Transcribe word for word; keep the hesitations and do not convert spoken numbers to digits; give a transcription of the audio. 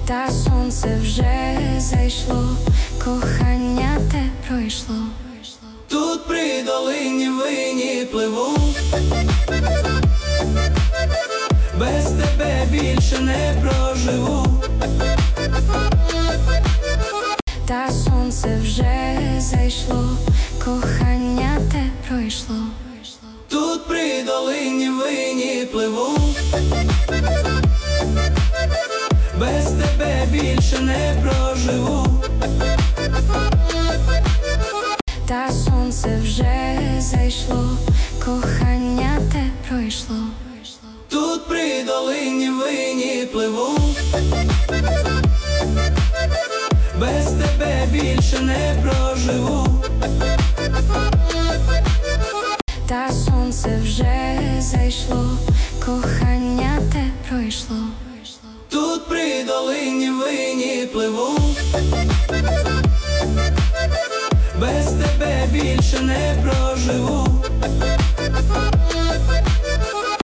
Та сонце вже зайшло, кохання те пройшло. Тут при долині винні пливу, без тебе більше не проживу. Та сонце вже зайшло, кохання те пройшло. Тут при долині винні пливу, без тебе більше не проживу. Та сонце вже зайшло, кохання те пройшло. Тут при долині винні пливу, без тебе більше не проживу. Та сонце вже зайшло, кохання те пройшло. Тут при долині винні пливу, без тебе більше не проживу.